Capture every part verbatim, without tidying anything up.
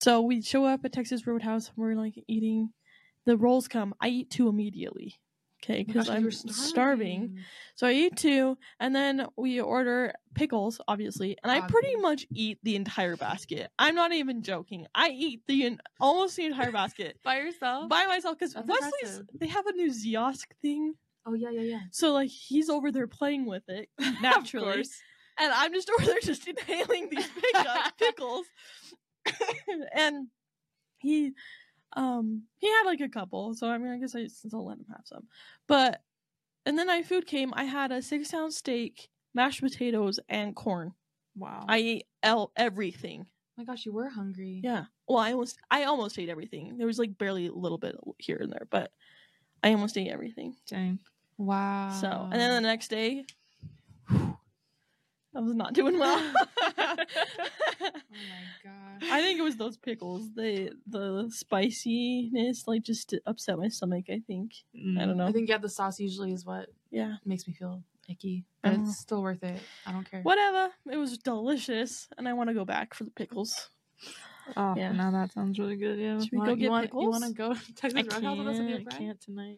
So we show up at Texas Roadhouse and we're like eating. The rolls come. I eat two immediately. Okay, because oh I'm starving. starving. So I eat two, and then we order pickles, obviously, and I Obvious. pretty much eat the entire basket. I'm not even joking. I eat the almost the entire basket by yourself, by myself, because Wesley's impressive. They have a new Ziosk thing. Oh yeah, yeah, yeah. So like he's over there playing with it naturally, and I'm just over there just inhaling these pick- pickles, and he. Um, he had like a couple, so I mean, I guess I still let him have some. But, and then my food came. I had a six ounce steak, mashed potatoes, and corn. Wow. I ate el- everything. Oh my gosh, you were hungry. Yeah. Well, I almost, I almost ate everything. There was like barely a little bit here and there, but I almost ate everything. Dang. Wow. So, and then the next day, whew, I was not doing well. Oh my gosh. I think it was those pickles. They the spiciness like just upset my stomach, I think. Mm. I don't know. I think yeah, the sauce usually is what yeah makes me feel icky. But uh-huh. It's still worth it. I don't care. Whatever. It was delicious and I want to go back for the pickles. Oh, yeah. Now that sounds really good, yeah. Should we want, go get want, pickles? You want to go to Texas Roadhouse with us with your friend? I can't tonight.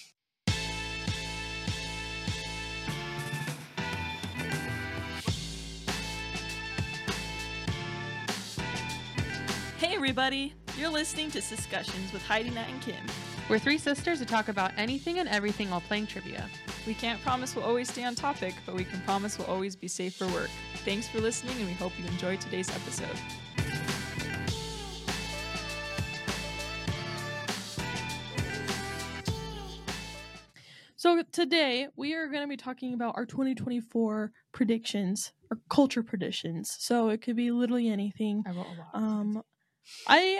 Hey everybody, you're listening to Discussions with Heidi, Nat, and Kim. We're three sisters who talk about anything and everything while playing trivia. We can't promise we'll always stay on topic, but we can promise we'll always be safe for work. Thanks for listening, and we hope you enjoyed today's episode. So today we are going to be talking about our twenty twenty-four predictions, or culture predictions. So it could be literally anything. I wrote a lot. Um, I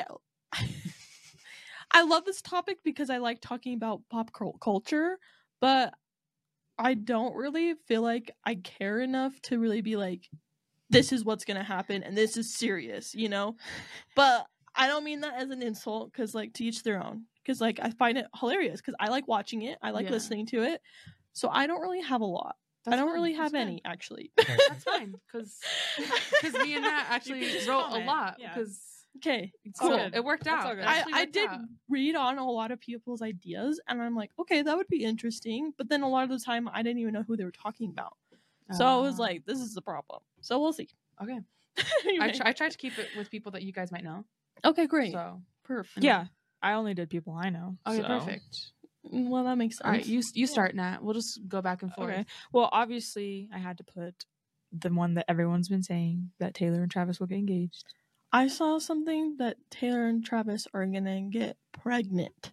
I love this topic because I like talking about pop culture, but I don't really feel like I care enough to really be like, this is what's going to happen and this is serious, you know? But I don't mean that as an insult, because like to each their own. Because like I find it hilarious because I like watching it. I like yeah. listening to it. So I don't really have a lot. That's I don't fine. really have That's any, fine. actually. That's fine. Because me and Nat actually wrote comment. a lot. Because yeah. Okay, cool. It worked out. It I, I did out. read on a lot of people's ideas. And I'm like, okay, that would be interesting. But then a lot of the time, I didn't even know who they were talking about. Uh, so I was like, this is the problem. So we'll see. Okay. anyway. I, tr- I tried to keep it with people that you guys might know. Okay, great. So perfect. Yeah. I only did people I know. Okay, so. perfect. Well, that makes sense. All right, you you start, Nat. We'll just go back and forth. Okay. Well, obviously, I had to put the one that everyone's been saying, that Taylor and Travis will get engaged. I saw something that Taylor and Travis are gonna get pregnant.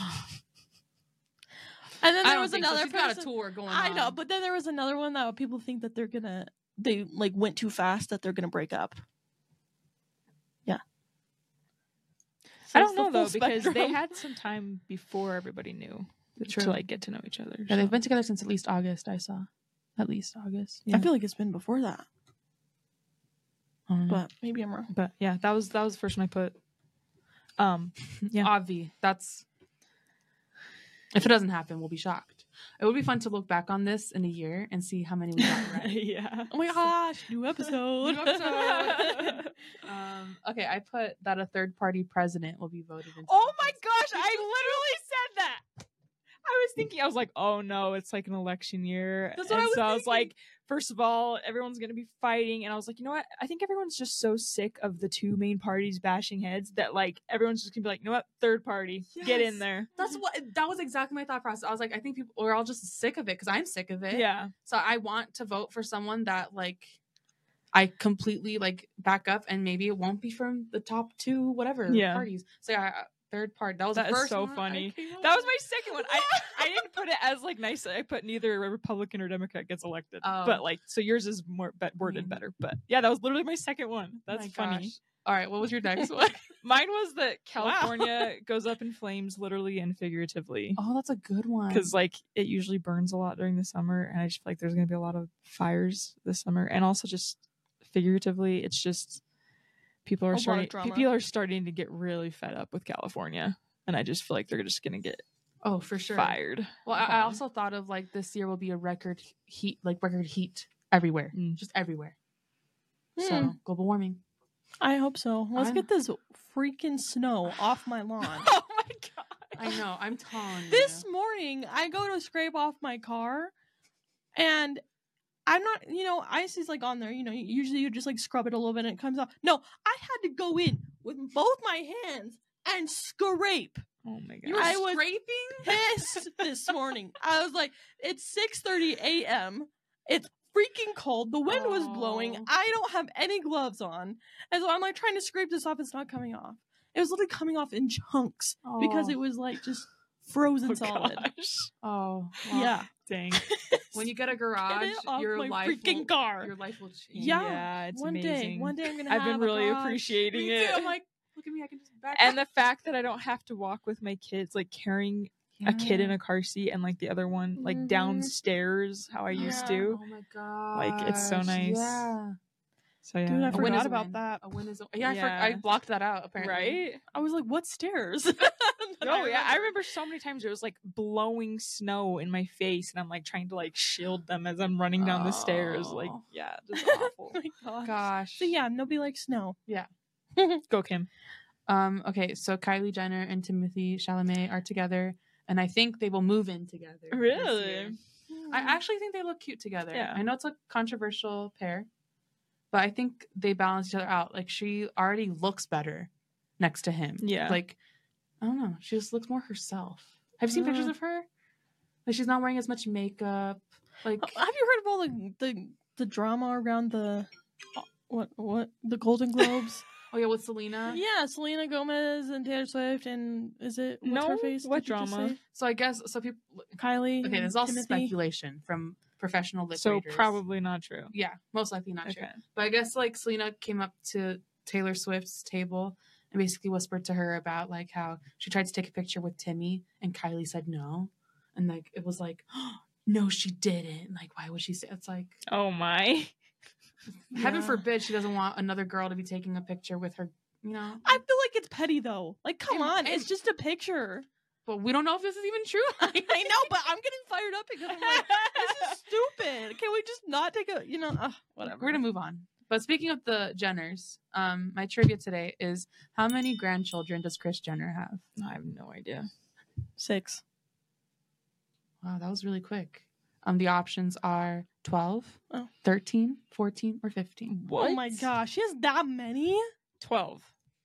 And then there was another so. She's person. got a tour going I on. know, but then there was another one that people think that they're gonna they like went too fast, that they're gonna break up. Yeah. So I don't know though, because spectrum. they had some time before everybody knew True. to like get to know each other. Yeah, so. They've been together since at least August. I saw, at least August. Yeah. I feel like it's been before that, um, but maybe I'm wrong. But yeah, that was that was the first one I put. Um, yeah, Obvi. That's if it doesn't happen, we'll be shocked. It would be fun to look back on this in a year and see how many we got right. Yeah. Oh my gosh, new episode. new episode. um, okay, I put that a third party president will be voted into. Oh my gosh, I literally said that. I was thinking, I was like, oh no, it's like an election year. That's what and I was so thinking. I was like, first of all, everyone's going to be fighting. And I was like, you know what? I think everyone's just so sick of the two main parties bashing heads that like everyone's just going to be like, you know what? Third party, yes. Get in there. That's what, that was exactly my thought process. I was like, I think people, we're all just sick of it because I'm sick of it. Yeah. So I want to vote for someone that like, I completely like back up, and maybe it won't be from the top two, whatever yeah. parties. So yeah, third part. That was that the first is so one. funny. That was my second one. I, I didn't put it as like nice. I put neither a Republican or Democrat gets elected. Oh. But like, so yours is more be- worded mm. better. But yeah, that was literally my second one. That's oh funny. Gosh. All right, what was your next one? Mine was that California wow. goes up in flames, literally and figuratively. Oh, that's a good one. Because like it usually burns a lot during the summer, and I just feel like there's gonna be a lot of fires this summer, and also just figuratively, it's just people are a starting. People are starting to get really fed up with California. And I just feel like they're just gonna get oh for sure fired. Well, I, I also thought of like this year will be a record heat, like record heat everywhere, mm. just everywhere. Mm. So global warming. I hope so. Let's I'm- get this freaking snow off my lawn. Oh my god. I know. I'm telling you. This morning, I go to scrape off my car, and I'm not, you know, ice is like on there. You know, usually you just like scrub it a little bit and it comes off. No, I had to go in with both my hands and scrape. Oh my god. You were I was scraping? Pissed this morning. I was like, it's six thirty a.m. It's freaking cold. The wind was blowing. Oh. I don't have any gloves on. And so I'm like trying to scrape this off. It's not coming off. It was literally coming off in chunks because Oh. it was like just frozen Oh, solid. gosh. Oh. well, Yeah. Dang. When you get a Get garage, it off your my life freaking will, car. Your life will change. Yeah. Yeah, it's one amazing. day, one day I'm gonna. I've have been a really garage. appreciating Me it. too. I'm like, look at me. I can just back And up. the fact that I don't have to walk with my kids, like carrying a kid in a car seat and like the other one like Mhm. downstairs how I used Yeah. to. Oh my god. Like, it's so nice. Yeah. So yeah. Dude, I A win is forgot a about win. that. A win is a yeah. I, for- Yeah. I blocked that out apparently. Right? I was like, what stairs? Oh yeah, I remember so many times it was like blowing snow in my face, and I'm like trying to like shield them as I'm running down the stairs. Like, Oh. yeah, just awful. Oh my gosh. Gosh. So yeah, nobody likes snow. Go Kim. Um. Okay. So Kylie Jenner and Timothy Chalamet are together, and I think they will move in together. this Really? year. I actually think they look cute together. Yeah. I know it's a controversial pair, but I think they balance each other out. Like she already looks better next to him. Yeah. Like I don't know. She just looks more herself. Have you seen pictures Uh. of her? Like she's not wearing as much makeup. Like Uh, Have you heard of all the the, the drama around the uh, what what the Golden Globes? oh yeah, with Selena. Yeah, Selena Gomez and Taylor Swift and is it what's No? her face? What Did you just drama? say? So I guess so people. Kylie. Okay, and there's all Timothy. speculation from professional lip So readers. probably not true. Yeah, most likely not true. Okay. But I guess like Selena came up to Taylor Swift's table and basically whispered to her about like how she tried to take a picture with Timmy and Kylie said no. And like it was like, oh, no, she didn't. Like, why would she say it's like Oh my. heaven Yeah. forbid she doesn't want another girl to be taking a picture with her, you know. I feel like it's petty though. Like, come And- on, and- it's just a picture. But we don't know if this is even true. I know, but I'm getting fired up because I'm like, this is stupid. Can we just not take a, you know, ugh, whatever. We're gonna move on. But speaking of the Jenners, um, my trivia today is how many grandchildren does Kris Jenner have? I have no idea. Six. Wow, that was really quick. Um, the options are twelve, Oh. thirteen, fourteen, or fifteen. What? Oh my gosh, she has that many? twelve.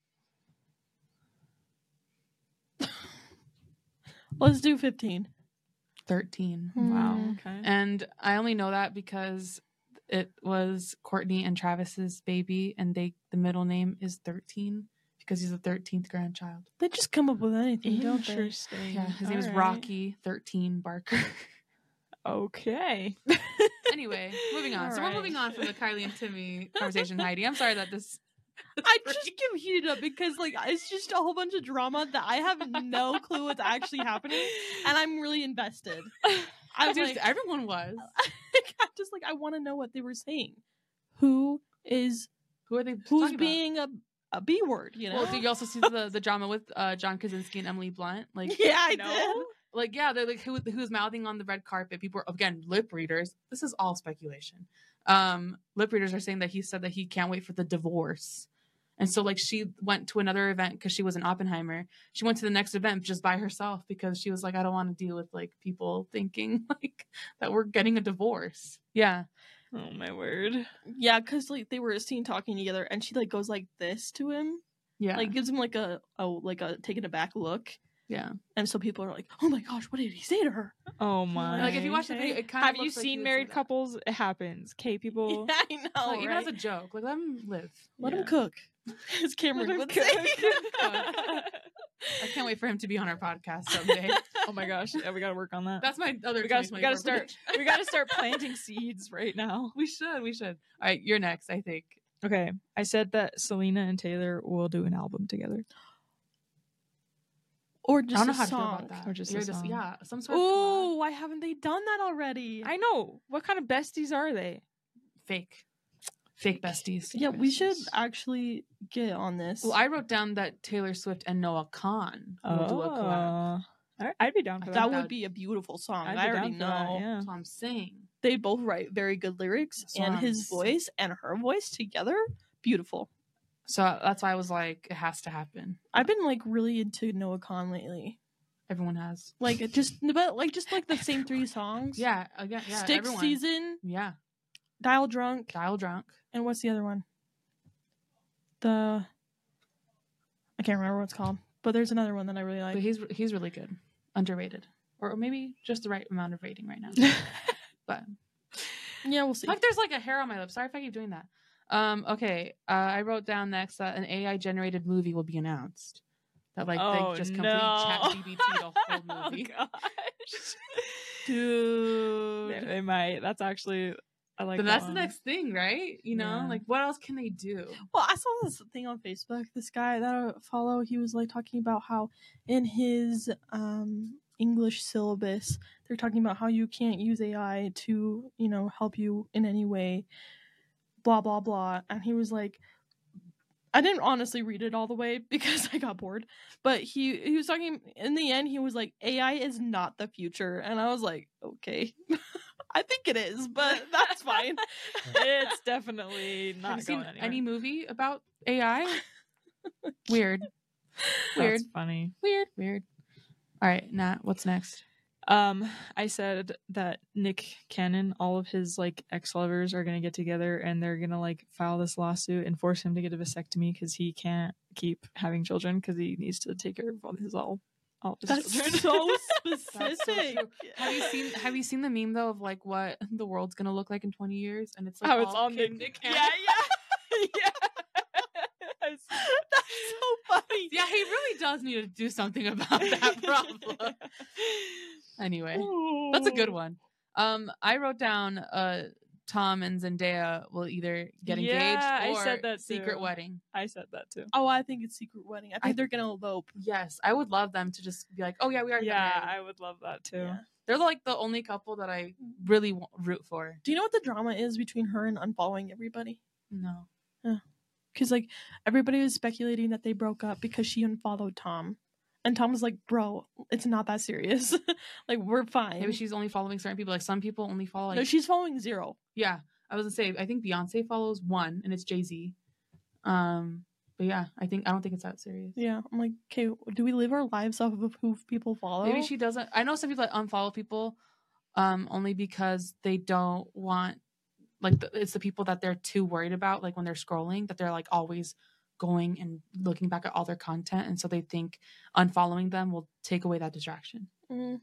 Let's do fifteen. thirteen. Wow. Hmm. Okay. And I only know that because it was Courtney and Travis's baby, and they the middle name is thirteen because he's the thirteenth grandchild. They just come up with anything, don't they? Interesting. Yeah, his name is Alright. Rocky thirteen Barker. Okay. Anyway, moving on. So we're Alright. moving on from the Kylie and Timmy conversation, Heidi. I'm sorry that this. I just get heated up because like it's just a whole bunch of drama that I have no clue what's actually happening, and I'm really invested. I'm Dude, like, everyone was. I'm just like I want to know what they were saying. Who is Who are they? who's talking about? being a a B word? You know? Well, did you also see the the drama with uh, John Krasinski and Emily Blunt? Like, yeah, I No. did. like yeah, they're like who who's mouthing on the red carpet. People are again lip readers. This is all speculation. Um, lip readers are saying that he said that he can't wait for the divorce, and so like she went to another event because she was in Oppenheimer. She went to the next event just by herself because she was like, I don't want to deal with like people thinking like that we're getting a divorce. Yeah, Oh my word. Yeah, because like they were seen talking together, and she like goes like this to him, yeah, like gives him like a a like a taken aback look, yeah. and so people are like, oh my gosh, what did he say to her? Oh my. Like if you watch the Okay. video, it kind of Have you looks like he seen would say married that. couples? It happens. Okay, people. Yeah, I know, Like, even right? as a joke, like let him live. Let Yeah. him cook. As Cameron Let him would cook. say. I can't wait for him to be on our podcast someday. Oh my gosh. Yeah, we gotta work on that. That's my other. we gotta, we gotta twenty twenty-four start. prediction. we gotta start planting seeds right now. We should. We should. All right, you're next. I think. Okay, I said that Selena and Taylor will do an album together. Or I just don't know a how to feel song. about that. Or just a You're just song. yeah, some sort of collab. Oh, why haven't they done that already? I know. What kind of besties are they? fake, fake besties. yeah, we should besties. actually get on this. Well, I wrote down that Taylor Swift and Noah Khan will do a collab. All right, I'd be down for that that. would would- be a beautiful song. I'd I be already down for that, know. yeah. That's what I'm saying. They both write very good lyrics, That's what and I'm his saying. voice and her voice together, beautiful. So that's why I was like, it has to happen. I've been like really into Noah Khan lately. Everyone has. Like it just, but like just like the same three songs. Yeah, again, yeah. Stick everyone. Season, Yeah. Dial Drunk, Dial Drunk. and what's the other one? The I can't remember what it's called, but there's another one that I really like. But he's he's really good. Underrated. Or maybe just the right amount of rating right now. But Yeah, we'll see. like there's like a hair on my lip. Sorry if I keep doing that. Um, okay. Uh, I wrote down next that an A I generated movie will be announced. That like Oh, they just no. complete chat G P T the whole movie. Oh, gosh. Dude. They, they might. That's actually I like But that that's the one. next thing, right? You know, Yeah. like what else can they do? Well, I saw this thing on Facebook. This guy that I follow, he was like talking about how in his um English syllabus, they're talking about how you can't use A I to, you know, help you in any way, blah blah blah. And he was like, I didn't honestly read it all the way because I got bored. But he he was talking in the end, he was like, A I is not the future. And I was like, okay. I think it is, but that's fine. It's definitely Have not you seen going anywhere. any movie about A I? Weird. Weird. That's funny. Weird. Weird. All right, Nat, what's next? Um, I said that Nick Cannon, all of his like ex-lovers are gonna get together and they're gonna like file this lawsuit and force him to get a vasectomy because he can't keep having children because he needs to take care of all his all all of his That's children. so That's so specific. true. Have you seen Have you seen the meme though of like what the world's gonna look like in twenty years? And it's like How it's all Kid Nick. Nick Yeah, Cannon. yeah, yeah. I see. That's so funny. Yeah, he really does need to do something about that problem. Anyway, that's a good one. Um, I wrote down uh Tom and Zendaya will either get engaged Yeah, I or said that secret too. wedding. I said that too. Oh, I think it's secret wedding. I think I- they're gonna elope. Yes, I would love them to just be like, oh yeah, we already got Yeah, married. I would love that too. Yeah. They're like the only couple that I really w- root for. Do you know what the drama is between her and unfollowing everybody? No. Because like everybody was speculating that they broke up because she unfollowed Tom, and Tom was like, "Bro, it's not that serious. Like we're fine." Maybe she's only following certain people. Like some people only follow like no, she's following zero. yeah. I was gonna say I think Beyonce follows one and it's Jay-Z. Um but yeah, I think I don't think it's that serious. Yeah, I'm like, okay, do we live our lives off of who people follow? Maybe she doesn't. I know some people that unfollow people um only because they don't want like the, it's the people that they're too worried about like when they're scrolling that they're like always going and looking back at all their content and so they think unfollowing them will take away that distraction. Mm.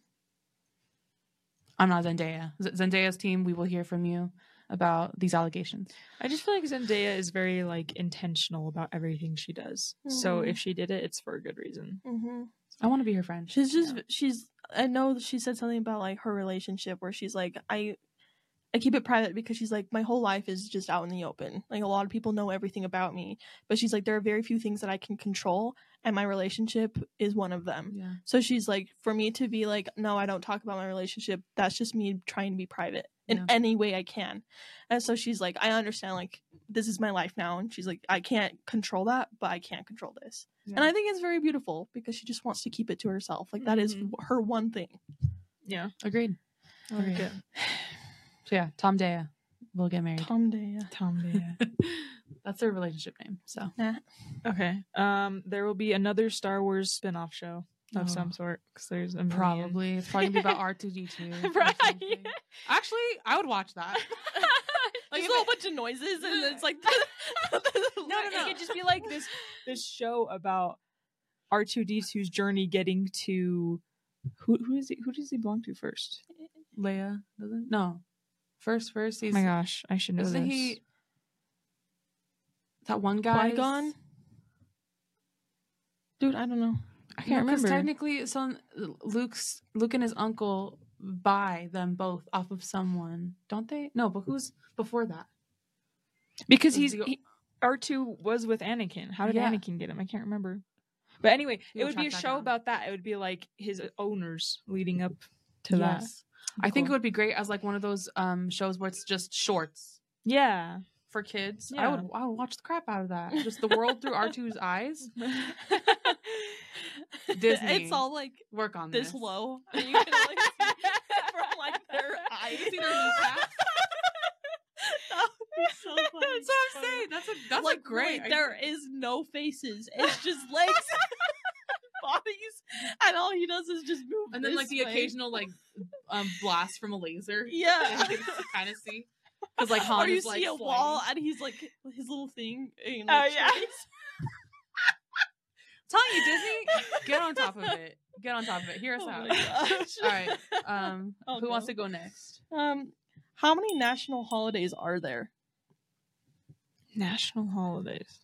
I'm not Zendaya. Z- Zendaya's team, we will hear from you about these allegations. I just feel like Zendaya is very like intentional about everything she does. So Mhm. if she did it, it's for a good reason. Mm-hmm. I want to be her friend. She's just Yeah. she's. I know that she said something about like her relationship where she's like, I. I keep it private because she's like, my whole life is just out in the open. Like a lot of people know everything about me, but she's like, there are very few things that I can control, and my relationship is one of them. Yeah. So she's like, for me to be like, no, I don't talk about my relationship. That's just me trying to be private in Yeah. any way I can. And so she's like, I understand. Like this is my life now, and she's like, I can't control that, but I can't control this. Yeah. And I think it's very beautiful because she just wants to keep it to herself. Like that is Mhm. her one thing. Yeah. Agreed. I like Agreed. it. So yeah, Tom Daya will get married. Tom Day. Yeah. Tom Daya. That's their relationship name. So Okay. Um, there will be another Star Wars spin-off show of Oh. some sort because there's a million. probably it's probably gonna be about R two D two. Right. Actually, I would watch that. Like if a whole it- bunch of noises, and it's like No, no, no. It could just be like this this show about R two D two's journey getting to who who is he who does he belong to first? Leia doesn't. No, first, first Oh he's. my gosh, I should know Isn't this. he that one guy? Qui-Gon? Dude, I don't know. I can't remember. Technically, so Luke's Luke and his uncle buy them both off of someone, don't they? No, but who's before that? Because Is he's the- he, R two was with Anakin. How did Yeah. Anakin get him? I can't remember. But anyway, We'll it would be a track that show down. about that. It would be like his owners leading up to that. Yes. I think it Cool. would be great as like one of those um shows where it's just shorts Yeah. for kids. I Yeah. would I would watch the crap out of that. Just the world through R two's eyes. Disney. It's all like Work on this this. low. And you can like see from like their eyes. See their kneecaps? That would be so funny. That's what I'm saying. That's a that's like a great. really, there is no faces. It's just legs, bodies, and all he does is just move. and then like this the way. occasional like um blast from a laser. Yeah. to kind of see. Because like Han or you is like see a sliding. wall and he's like his little thing. You know, Oh, like, yeah. shakes. Telling you, Disney, get on top of it. Get on top of it. Hear us Oh out. my gosh. All right. Um, I'll who go. wants to go next? Um, how many national holidays are there? National holidays.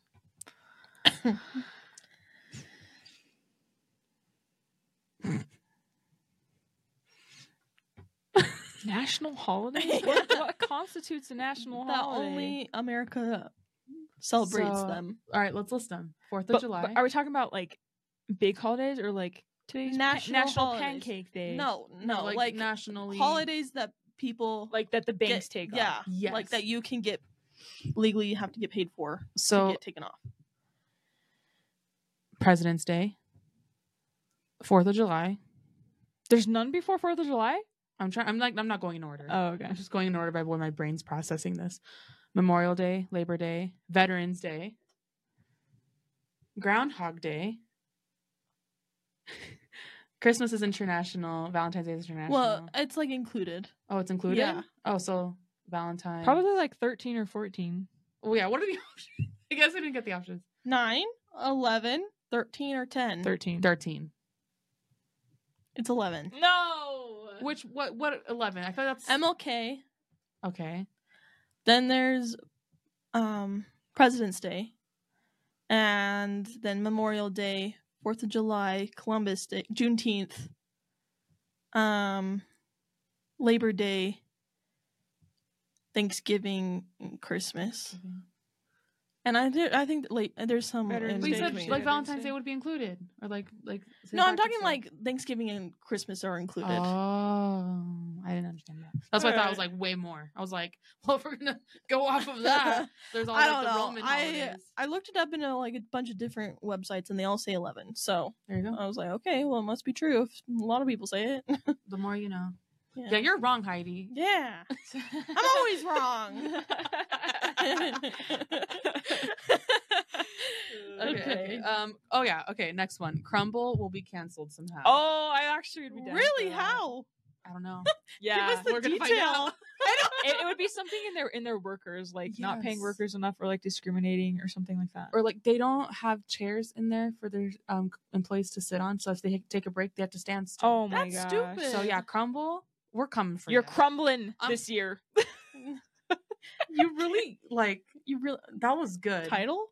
National holidays? What, what constitutes a national That holiday? only America celebrates So- them. All right, let's list them. Fourth of But, July. but are we talking about like big holidays or like today's National pa- National holidays. Pancake Day? No, no, like, like, nationally holidays that people like that the banks get, take yeah, off. Yes. like that you can get legally have to get paid for to So get taken off. President's Day, Fourth of July. There's none before Fourth of July. I'm trying. I'm like I'm not going in order. Oh, okay. I'm just going in order by where my brain's processing this. Memorial Day, Labor Day, Veterans Day, Groundhog Day. Christmas is international. Valentine's Day is international. Well, it's like included. oh, it's included. yeah. Oh, so Valentine. Probably like thirteen or fourteen. Oh yeah. What are the options? I guess I didn't get the options. nine, eleven, thirteen, or ten. Thirteen. Thirteen. It's eleven. No. Which what what eleven? I thought that's M L K. okay. Then there's um President's Day. And then Memorial Day, Fourth of July, Columbus Day, Juneteenth, um, Labor Day, Thanksgiving, and Christmas. And I do, I think that, like there's some. Veterans in But you Day said between. like Veterans Valentine's Day. Day would be included, or like like. Saint No, I'm Patrick's talking Day. like Thanksgiving and Christmas are included. Oh, I didn't understand that. That's why I thought it was like way more. I was like, well, if we're gonna go off of that, there's all I like don't the know. Roman I holidays. I looked it up in a, like a bunch of different websites, and they all say eleven. So There you go. I was like, okay, well, it must be true if a lot of people say it. The more you know. Yeah, Yeah, you're wrong, Heidi. yeah. I'm always wrong. Okay, Okay. okay. Um. Oh yeah. Okay. Next one. Crumble will be canceled somehow. Oh, I actually would be down Really? for that. How? I don't know. Yeah. Give us the we're gonna find detail. out. it, it would be something in their in their workers, like not paying Yes. workers enough or like discriminating or something like that. Or like they don't have chairs in there for their um employees to sit on. So if they take a break, they have to stand still. Oh my That's gosh. stupid. So yeah, Crumble. We're coming for You're ya. crumbling Um, this year. You really like you really that was good. Title?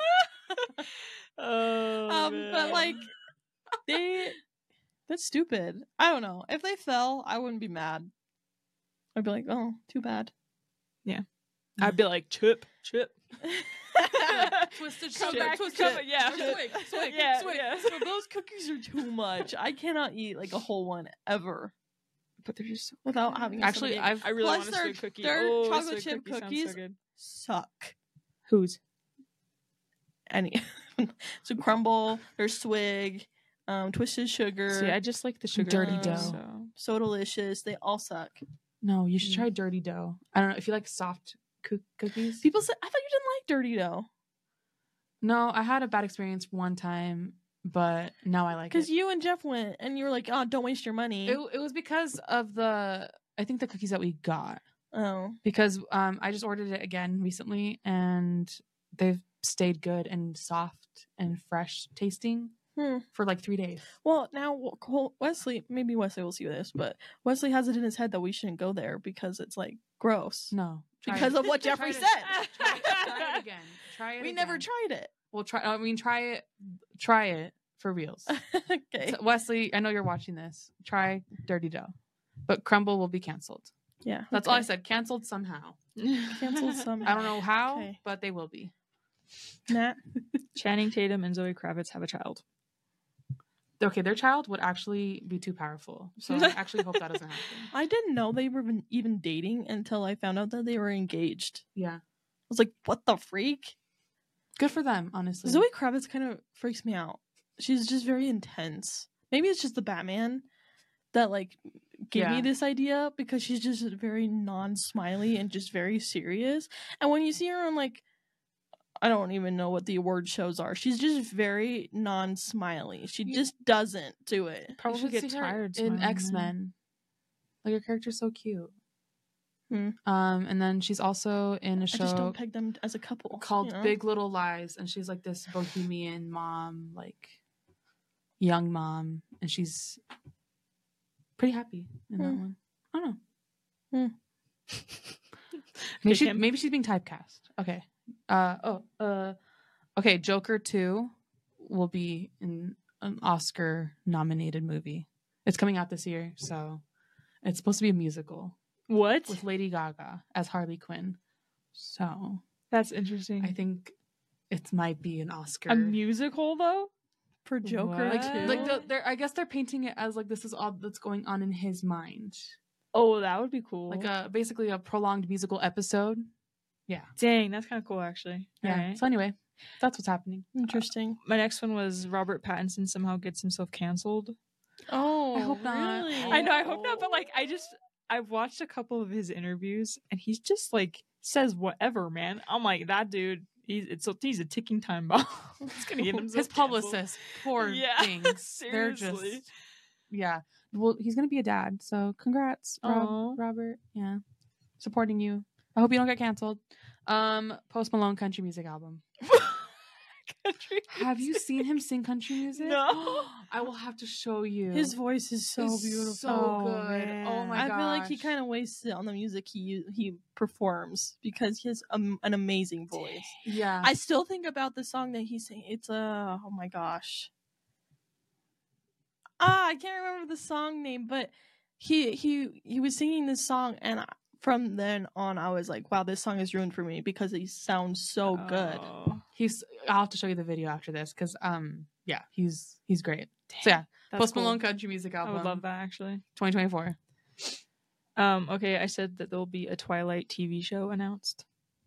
Oh, um, but like they, that's stupid. I don't know. If they fell, I wouldn't be mad. I'd be like, oh, too bad. I'd be like, chip, chip. Twisted Come sugar, back, twisted, come- yeah. swig, swig, Yeah, swig. yeah. So those cookies are too much. I cannot eat like a whole one ever But they're just so without having. Actually, somebody- I've I really Plus want a their- sweet cookie. their oh, a chocolate sweet chip cookie sounds cookies- so good. suck. Whose? Any so crumble, there's swig, um, twisted sugar, See, I just like the sugar. Dirty cookies, dough. So. so delicious. They all suck. No, you should Mm. try dirty dough. I don't know if you like soft coo- cookies. People said I thought you didn't like dirty dough No, I had a bad experience one time, but now I like it. because you and Jeff went and you were like, oh, don't waste your money. it. It was because of the I think the cookies that we got Oh, because um I just ordered it again recently and they've stayed good and soft and fresh tasting Hmm. for like three days. well, now Col- Wesley, maybe Wesley will see this, but Wesley has it in his head that we shouldn't go there because it's like gross. No, try Because it. of what Try Jeffrey it- said. Try, try it again. Try it. We again. never tried it. Well, try. I mean, try it. Try it for reals. Okay. So, Wesley, I know you're watching this. Try dirty dough, but crumble will be canceled. Yeah. That's all I okay. said. Canceled somehow. Cancel somehow. I don't know how, Okay. but they will be. Nat. Channing Tatum and Zoe Kravitz have a child. Okay, their child would actually be too powerful. So I actually hope that doesn't happen. I didn't know they were even- even dating until I found out that they were engaged. Yeah, I was like, what the freak? good for them. Honestly, Zoe Kravitz kind of freaks me out. She's just very intense. Maybe it's just the Batman that like gave Yeah. me this idea because she's just very non-smiley and just very serious. And when you see her on like I don't even know what the award shows are. She's just very non-smiley. She You- just doesn't do it. You Probably should get see her tired in smiling, man. X-Men. Like her character's so cute. Hmm. Um, and then she's also in a I show just don't peg them as a couple. called you know? Big Little Lies, and she's like this bohemian mom, like young mom, and she's pretty happy in that Hmm. one. I don't know. Hmm. Maybe Okay, she, Kim. maybe she's being typecast. Okay. Uh oh. Uh. Okay. Joker two will be in an Oscar nominated movie. It's coming out this year, so it's supposed to be a musical What? with Lady Gaga as Harley Quinn. So That's interesting. I think it might be an Oscar. a musical though. For Joker What? too. like the, they're, I guess they're painting it as like this is all that's going on in his mind, Oh, that would be cool. like a basically a prolonged musical episode. Yeah, Dang, that's kind of cool actually. yeah. Alright. So anyway, that's what's happening. Interesting. My next one was Robert Pattinson somehow gets himself canceled. Oh, I hope not. really? I know, I hope not, but like I just I've watched a couple of his interviews and he's just like says whatever, man. I'm like that dude. He's it's a, he's a ticking time bomb. He's gonna get himself His canceled. publicist, poor Yeah, things. They're seriously. just yeah. Well, he's gonna be a dad, so congrats, Aw. Rob, Robert. Yeah, supporting you. I hope you don't get canceled. Um, Post Malone country music album. Country Have you music. seen him sing country music? No. I will have to show you. His voice is so It's beautiful. so Oh, good. man. Oh my I gosh. feel like he kind of wastes it on the music he he performs because he has um, an amazing voice. yeah. I still think about the song that he sang. It's a uh, oh my gosh. Ah, I can't remember the song name, but he he he was singing this song, and I- from then on, I was like, wow, this song is ruined for me because he sounds so good. Oh, he's. I'll have to show you the video after this because um yeah he's he's great. So yeah, that's Post cool. Malone country music I album. would love that actually. twenty twenty-four. Um, okay, I said that there'll be a Twilight T V show announced.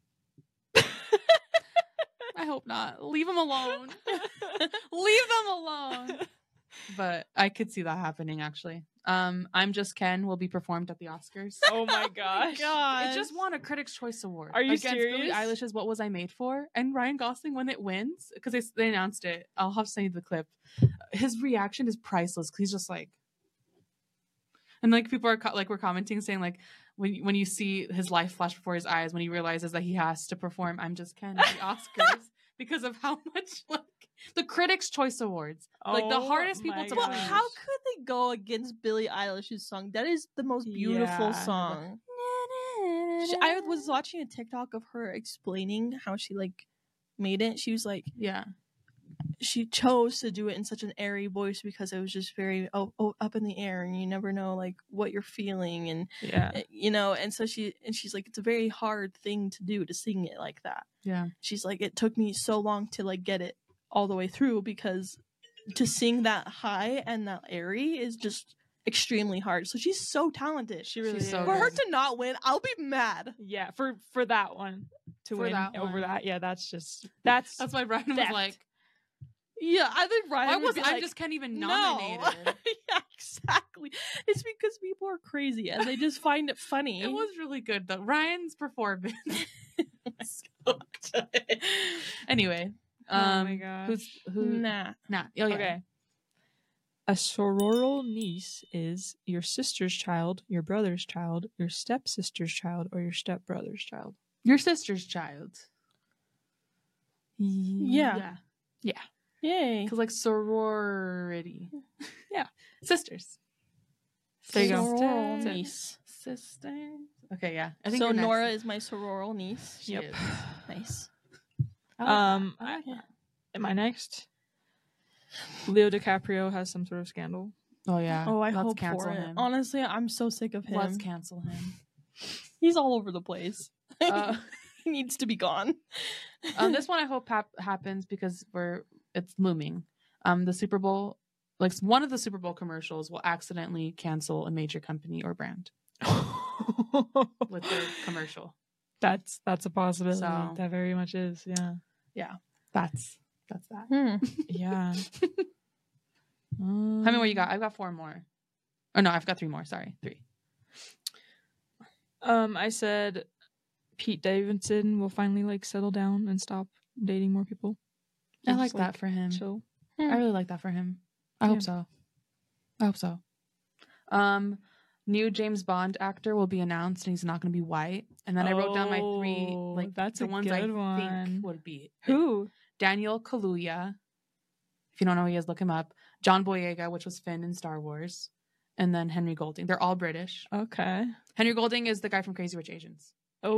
I hope not. Leave them alone. Leave them alone. But I could see that happening actually. Um, I'm Just Ken will be performed at the Oscars. Oh my gosh. It just won a Critics' Choice Award. Are you against Billie serious? Eilish's "What Was I Made For?" And Ryan Gosling, when it wins, because they, they announced it. I'll have to send you the clip. His reaction is priceless. 'Cause he's just like, and like people are co- like we're commenting saying like when when you see his life flash before his eyes when he realizes that he has to perform "I'm Just Ken" at the Oscars because of how much like the Critics' Choice Awards, like the Oh hardest people my to Well, please. gosh. how could they go against Billie Eilish's song? That is the most beautiful Yeah. song. She, I was watching a TikTok of her explaining how she like made it. She was like, Yeah, she chose to do it in such an airy voice because it was just very oh, oh, up in the air, and you never know like what you're feeling, and Yeah. uh, you know. And so she and she's like, it's a very hard thing to do to sing it like that. yeah. She's like, it took me so long to like get it all the way through because to sing that high and that airy is just extremely hard. So she's so talented. She really She's so is. For her good. to not win, I'll be mad. Yeah, for for that one to For win that over one. that. Yeah, that's just that's That's why Ryan was theft. like, Yeah, I think Ryan "Why would was be I like, just can't even no. nominated?" Yeah, exactly. It's because people are crazy and they just find it funny. It was really good though. Ryan's performance. was so good. Anyway, Oh um, my gosh. who's who? nah. Nah. Oh, yeah. okay. A sororal niece is your sister's child, your brother's child, your stepsister's child, or your stepbrother's child. Your sister's child. Yeah. Yeah. Yay. Because like sorority. Yeah. Sisters. There you go. Sororal Sister. niece. Sisters. Okay. Yeah. I think So you're next. Nora is my sororal niece. She Yep. is. Nice. I like Um, that. I like I- that. Am I next? Leo DiCaprio has some sort of scandal. Oh yeah. Oh, I Let's hope cancel for it. him. Honestly, I'm so sick of him. Let's cancel him. He's all over the place. Uh, he needs to be gone. um, this one I hope hap- happens because we're it's looming. Um, the Super Bowl, like one of the Super Bowl commercials, will accidentally cancel a major company or brand with their commercial. That's that's a possibility. So- That very much is. Yeah. That's that's that. Hmm. Yeah. um, How many more you got? I've got four more. Oh no, I've got three more. Sorry, three. Um, I said Pete Davidson will finally like settle down and stop dating more people. I Just, like that for him. Chill. I really like that for him. I Yeah. hope so. I hope so. Um, new James Bond actor will be announced, and he's not going to be white. And then I wrote down my three, Oh, like that's the a ones I good one. think would be Who? Daniel Kaluuya. If you don't know who he is, look him up. John Boyega, which was Finn in Star Wars, and then Henry Golding. They're all British. Okay. Henry Golding is the guy from Crazy Rich Asians.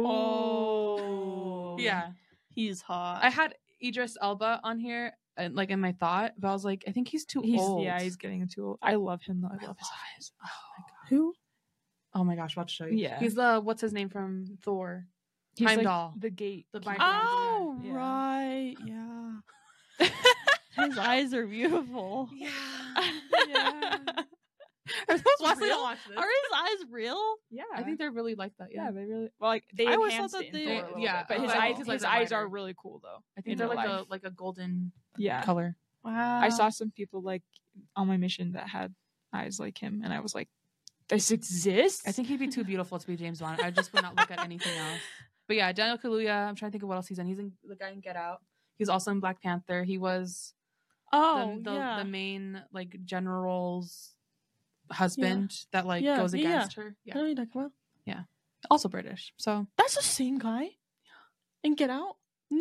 Oh. Yeah, He's hot. I had Idris Elba on here, uh, like in my thought, but I was like, I think he's too He's old. yeah, he's getting too old. I love him though. I love his eyes. Oh my god. Who? Oh my gosh, I'm about to show you. Yeah. He's the what's his name from Thor? He's like Heimdall. the gate. The keeper. Bifrost. Oh, Yeah. right. Yeah. His eyes are beautiful. Yeah. Yeah. Are those Wesley real? don't watch this. Are his eyes real? Yeah. I think they're really like that. Yeah. yeah, they really well like they I always enhanced thought it that in they- Thor a little yeah, bit, but his oh, I eyes think his his eyes are eyes are lighter. really cool though. I think in they're real like life. a like a golden Yeah. color. Wow. I saw some people like on my mission that had eyes like him, and I was like, "This exists." I think he'd be too beautiful to be James Bond. I just would not look at anything else. But yeah, Daniel Kaluuya. I'm trying to think of what else he's in. He's in the guy in Get Out. He's also in Black Panther. He was Oh, the, the, yeah. the main like general's husband that like Yeah, goes yeah, yeah. against her. I know Yeah, what you're talking about. also British. So That's the same guy. And Get Out?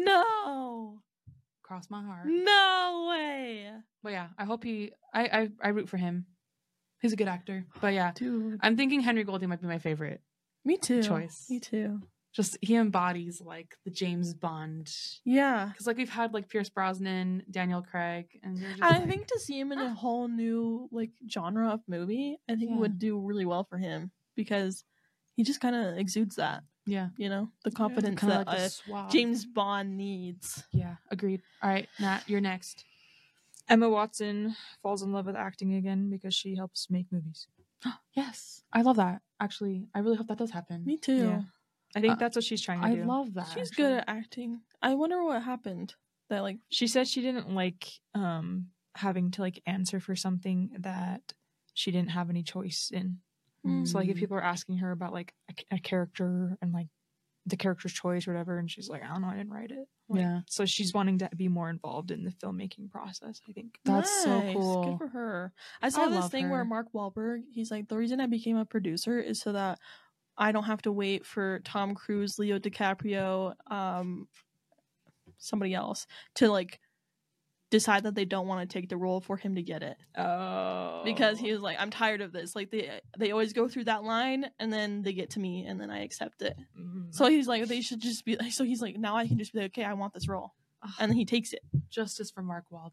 No. cross my heart. No way. But yeah, I hope he. I I, I root for him. He's a good actor. But yeah, Dude. I'm thinking Henry Golding might be my favorite. Me too. choice. Me too. Just he embodies like the James Bond. Yeah. Because like we've had like Pierce Brosnan, Daniel Craig, and they're just, I like- think to see him in a whole new like genre of movie, I think Yeah. would do really well for him because he just kind of exudes that, yeah, you know, the confidence kind that of like the uh, suave. James Bond needs. Yeah, agreed. All right, Nat, you're next. Emma Watson falls in love with acting again because she helps make movies. Yes, I love that. Actually, I really hope that does happen. Me too. Yeah. I think Uh, that's what she's trying to I do. love that. She's actually. good at acting. I wonder what happened. That like She said she didn't like um having to like answer for something that she didn't have any choice in. mm, So like if Mhm. people are asking her about like a, a character and like the character's choice or whatever, and she's like, I don't know, I didn't write it. Like, Yeah. So she's wanting to be more involved in the filmmaking process, I think. That's so nice. cool. Good for her. I saw I this love thing where her. Mark Wahlberg, he's like, the reason I became a producer is so that I don't have to wait for Tom Cruise, Leo DiCaprio, um, somebody else to like decide that they don't want to take the role for him to get it. Oh. Because he was like, I'm tired of this. Like they they always go through that line and then they get to me and then I accept it. Mm. So he's like, they should just be like, so he's like, now I can just be like, okay, I want this role. And then he takes it. Justice for Mark Wahlberg.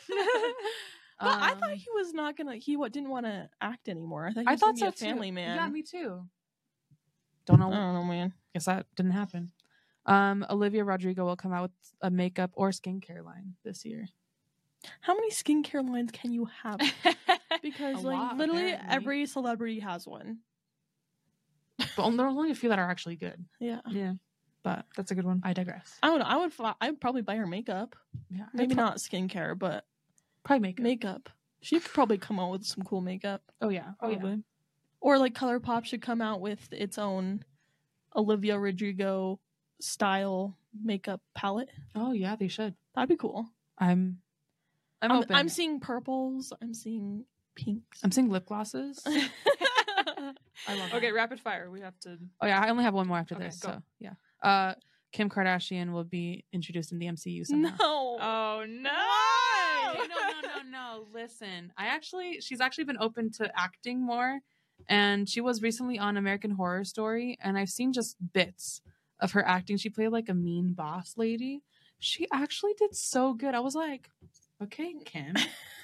But I thought Um, he was not gonna. He what didn't want to act anymore. I thought he I was thought gonna so be a family too. man. Yeah, me too. Don't know. I don't know, man. Guess that didn't happen. Um, Olivia Rodrigo will come out with a makeup or skincare line this year. How many skincare lines can you have? Because A like lot, literally apparently. every celebrity has one. But only- there's only a few that are actually good. Yeah, Yeah, But that's a good one. I digress. I would. I would. fi- I'd probably buy her makeup. Yeah, I'd Maybe pro- not skincare, but Probably makeup. makeup. She could probably come out with some cool makeup. Oh yeah. Oh yeah. Probably. Or like ColourPop should come out with its own Olivia Rodrigo style makeup palette. Oh yeah. They should. That'd be cool. I'm. I'm, I'm, open. I'm seeing purples. I'm seeing pinks. I'm seeing lip glosses. I love. Okay, that. rapid fire. We have to. Oh yeah. I only have one more after Okay, this. go. So yeah. Uh, Kim Kardashian will be introduced in the M C U somehow. No. Oh no! no, no, no, no, no. Listen, I actually, she's actually been open to acting more, and she was recently on American Horror Story, and I've seen just bits of her acting. She played like a mean boss lady. She actually did so good. I was like, okay, Kim.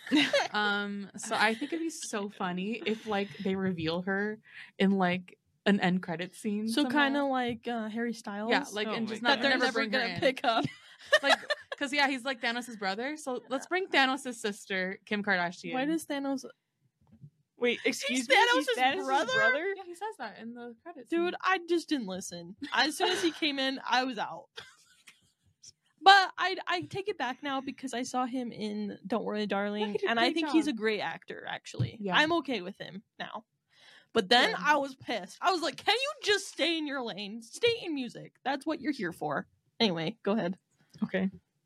um, so I think it'd be so funny if like they reveal her in like an end credit scene. So somehow. kind of like uh, Harry Styles. yeah, like Oh and my just God. not that they're never, never bring her gonna in. pick up. like because yeah, he's like Thanos' brother. So let's bring Thanos' sister, Kim Kardashian. Why does Thanos? Wait, excuse He's me. Thanos' Thanos' brother? Yeah, he says that in the credits. Dude, I just didn't listen. As soon as he came in, I was out. But I I take it back now because I saw him in Don't Worry, Darling, he did a and I great think he's a job. great actor. Actually, Yeah. I'm okay with him now. But then Good. I was pissed. I was like, "Can you just stay in your lane? Stay in music. That's what you're here for." Anyway, go ahead. Okay.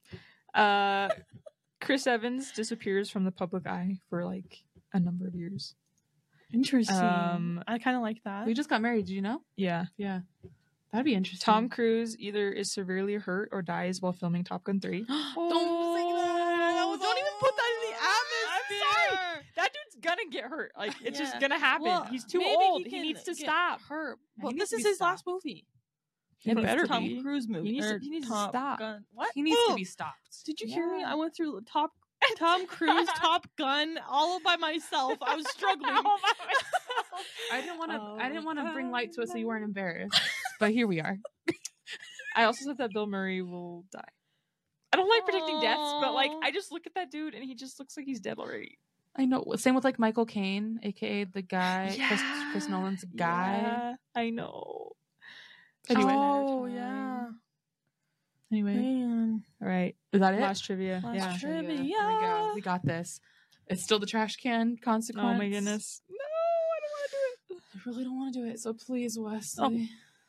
Uh, Chris Evans disappears from the public eye for like a number of years. Interesting. Um, I kind of like that. We just got married. Did you know? Yeah. Yeah. That'd be interesting. Tom Cruise either is severely hurt or dies while filming Top Gun three. Don't say that. Oh, don't even put that in the I'm atmosphere. sorry. That dude's gonna get hurt. Like it's Yeah. just gonna happen. Well, He's too maybe old. He, can needs to get stop. Hurt. He Well, needs this to is be his last stopped. movie. It It's better a Tom be. Cruise movie. He needs to- or he needs to Top stop. Gun. What? He needs to Ugh. be stopped. Did you hear me? Yeah. I went through Top Tom Cruise, Top Gun, all by myself. I was struggling. All by myself. I didn't want to. I didn't want to Oh, bring light to it so you weren't embarrassed. But here we are. I also said that Bill Murray will die. I don't like predicting deaths, but like Aw. I just look at that dude and he just looks like he's dead already. I know. Same with like Michael Caine, aka the guy, Chris, Chris Nolan's guy. Yeah, I know. Anyway. Oh yeah. Anyway, Man. All right. is that it? Last trivia. Last yeah. trivia. There we go. We got this. It's still the trash can consequence. Oh my goodness. No, I don't want to do it. I really don't want to do it. So please, Wesley.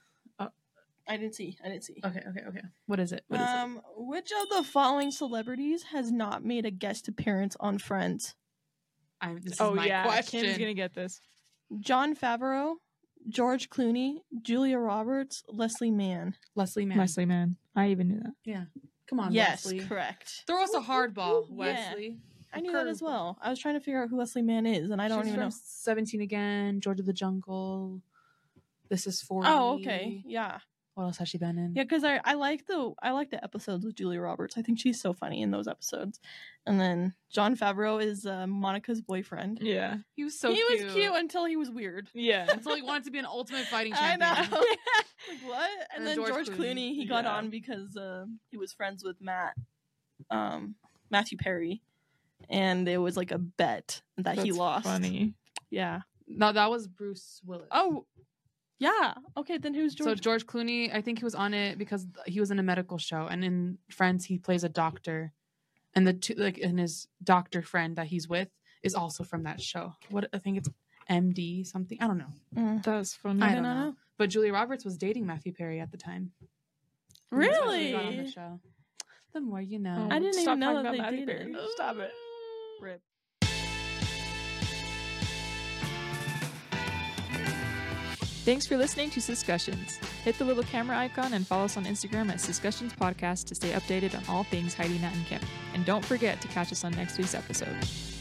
I didn't see. I didn't see. Okay, okay, okay. What is it? What is um, which of the following celebrities has not made a guest appearance on Friends? it? I'm, this Oh is my yeah, question. Kim's gonna get this. John Favreau, George Clooney, Julia Roberts, Leslie Mann. Leslie Mann. Leslie Mann. I even knew that. Yeah. Come on, yes, Wesley. correct. Throw us a hard ball, Yeah. Wesley. I A knew that as curveball. well. I was trying to figure out who Leslie Mann is, and I don't She's even from know. seventeen again, George of the Jungle. This is forty. Oh, okay, yeah, What else has she been in? yeah. Because I, I like the I like the episodes with Julia Roberts. I think she's so funny in those episodes. And then John Favreau is uh, Monica's boyfriend. Yeah. He was so he cute. was cute until he was weird. Yeah. Until he wanted to be an ultimate fighting I champion. know. Like what? And, And then George George, Clooney. Clooney, he got Yeah. on because uh, he was friends with Matt, um, Matthew Perry, and it was like a bet that he That's lost. Funny. Yeah. No, that was Bruce Willis. Oh, yeah. Okay, then who's So George? George Clooney, I think he was on it because he was in a medical show, and in Friends he plays a doctor, and the two like and his doctor friend that he's with is also from that show. What I think it's M D something. I don't know. Mm. That's funny. I I don't don't know. know. But Julia Roberts was dating Matthew Perry at the time. And that's why she got on the Really? show. The more you know. I didn't Stop even know talking that about they Matthew dated. Perry. Stop it. Rip. Thanks for listening to Discussions. Hit the little camera icon and follow us on Instagram at Discussions Podcast to stay updated on all things Heidi, Nat, and Kim. And don't forget to catch us on next week's episode.